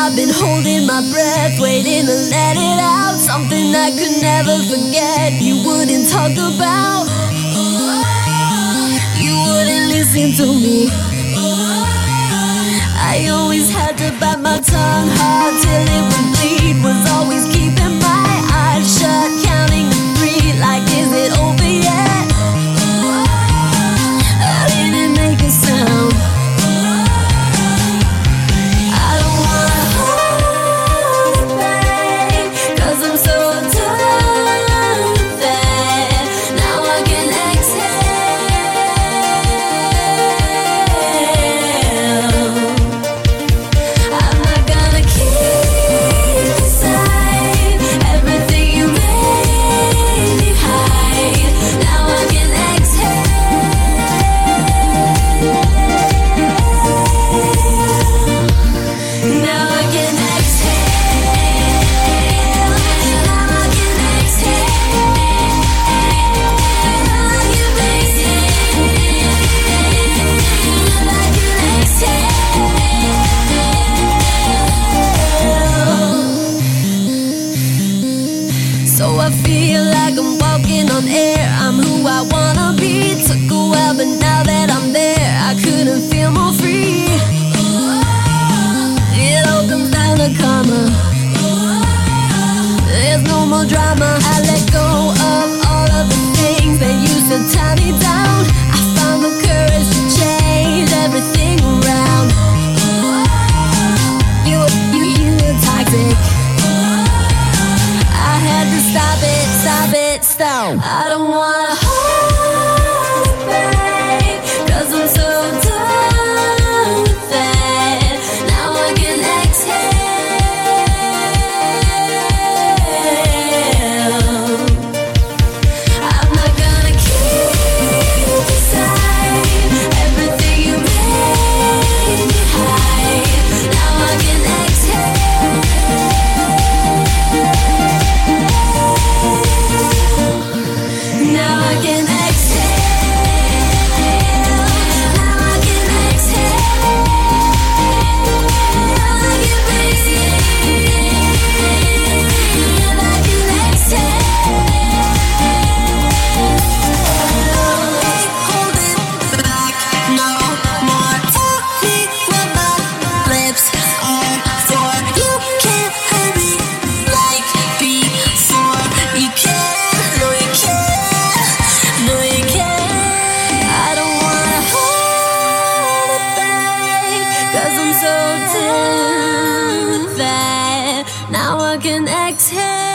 I've been holding my breath, waiting to let it out. Something I could never forget. You wouldn't talk about. You wouldn't listen to me. I always had to bite my tongue hard till it would bleed. Was always keeping my eyes shut, counting to three, like is it over yet? I didn't make a sound. I don't wanna hold it back, 'cause I'm so done with that. Now I can I feel like I'm walking on air. I'm who I wanna be. Took a while, but now that I'm there, I couldn't feel more free. It all comes down to karma. There's no more drama. I let go of all of the things that used to tie me down. I found the courage to change everything around. You were toxic. Stop. I don't wanna hold it back, 'cause I'm so done with that. Now I can exhale. I'm not gonna keep inside everything you made me hide. Now I can exhale. Now I can Now I can exhale.